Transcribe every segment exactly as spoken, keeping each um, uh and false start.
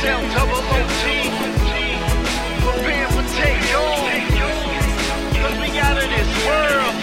L double O T. Prepare for takeoff. Cause we out of this world.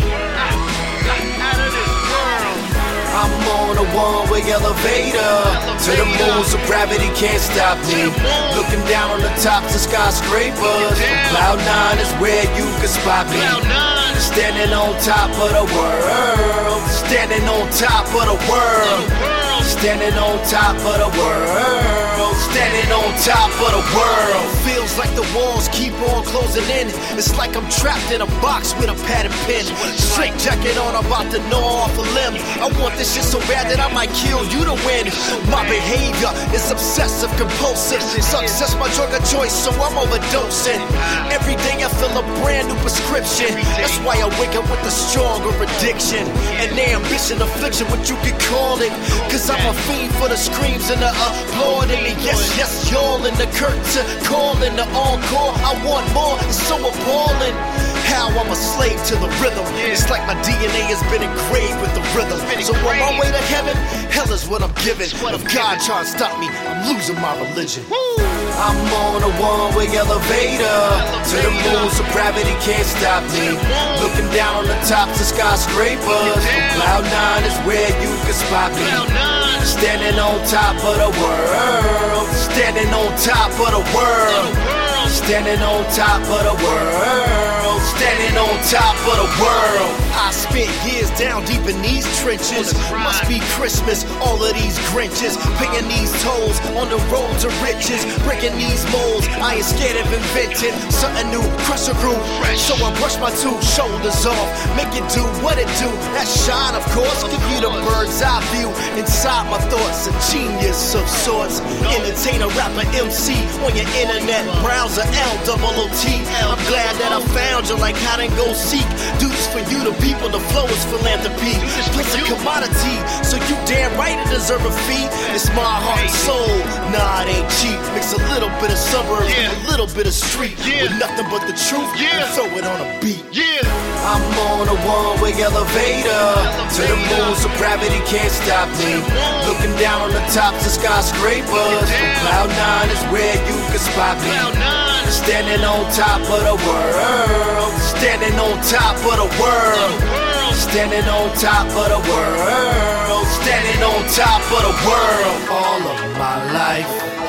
Out of this world. I'm on a one-way elevator to the moon, so gravity can't stop me. Looking down on the tops of skyscrapers, Cloud nine is where you can spot me. Standing on top of the world, standing on top of the world, standing on top of the world, standing on top of the world. Feels like the walls keep on closing in. It's like I'm trapped in a box with a pad and pen. Straight jacket on, I'm about to gnaw off a limb. I want this shit so bad that I might kill you to win. My behavior is obsessive compulsive. Success my drug of choice, so I'm overdosing. Every day I fill a brand new prescription. That's why I wake up with a stronger addiction. And the ambition, affliction, what you could call it. Cause I'm a fiend for the screams and the applauding. And yes, yes, y'all in the curtain, calling the encore. I want more, it's so appalling. How I'm a slave to the rhythm. It's like my D N A has been engraved with the rhythm. So on my way to heaven, hell is what I'm giving. If God trying to stop me, I'm losing my religion. I'm on a one-way elevator to the moon, so gravity can't stop me. Looking down on the tops of skyscrapers, Cloud nine is where you can spot me. Standing on top of the world, standing on top of the world, standing on top of the world, standing on top of the world. I spent years down deep in these trenches. Must be Christmas, all of these Grinches. Paying these tolls on the road to riches. Breaking these molds, I ain't scared of inventing something new, crush a groove. So I brush my two shoulders off, make it do what it do. That shine, of course, give you the bird's eye view. Inside my thoughts, a genius of sorts. Entertainer, rapper, M C on your internet browser, L double O T. I'm glad that I found you, like hide and go seek. Dudes for you, the people, the flow is philanthropy. It's a commodity, so you damn right it deserve a fee. It's my heart and soul, nah it ain't cheap. Mix a little bit of suburbs, a little bit of street, with nothing but the truth, and throw it on a beat. I'm on a one-way elevator to the moon, so gravity can't stop me. Looking down on the tops of skyscrapers, Cloud nine is where you can spot me. Standing on top of the world, standing on top of the world, standing on top of the world, standing on top of the world. All of my life,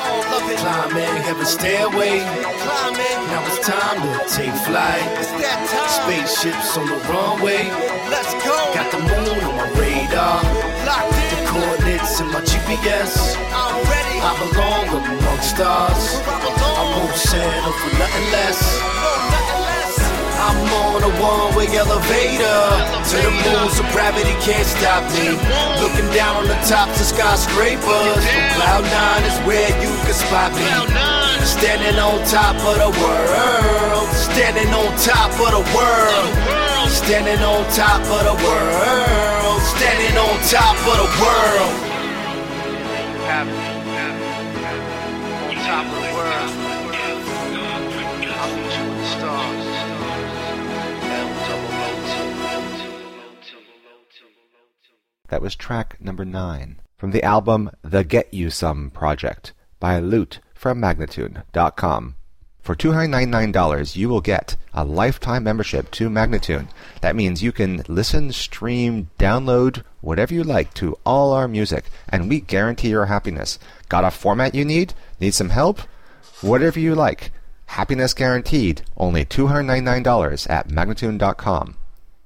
climbing heaven's stairway. Now it's time to take flight. Spaceships on the runway. Let's go. Got the moon on my radar. The coordinates in my G P S. I'm ready. I belong among stars. I won't settle for nothing less. I'm on a one-way elevator to the moon, so gravity can't stop me. Looking down on the tops of skyscrapers, Cloud nine is where you can spot me. Standing on top of the world, standing on top of the world, standing on top of the world, standing on top of the world. On top of the world. I'll meet you in the stars. That was track number nine from the album The Get You Some Project by Loot from Magnatune dot com. For two hundred ninety-nine dollars, you will get a lifetime membership to Magnatune. That means you can listen, stream, download, whatever you like to all our music, and we guarantee your happiness. Got a format you need? Need some help? Whatever you like. Happiness guaranteed. Only two hundred ninety-nine dollars at Magnatune dot com.